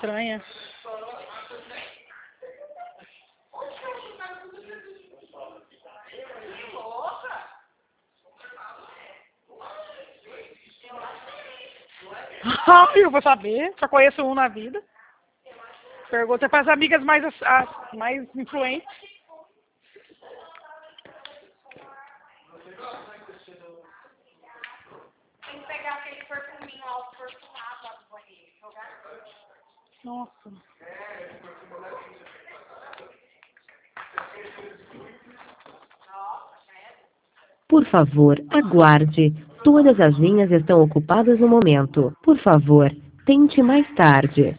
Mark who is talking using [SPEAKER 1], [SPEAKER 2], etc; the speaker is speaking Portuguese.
[SPEAKER 1] estranha. Ah, eu vou saber. Só conheço um na vida. Pergunta para as amigas mais influentes.
[SPEAKER 2] Tem que pegar aquele perfuminho alto perfumado lá do banheiro.
[SPEAKER 1] Nossa.
[SPEAKER 3] Por favor, aguarde. Todas as linhas estão ocupadas no momento. Por favor, tente mais tarde.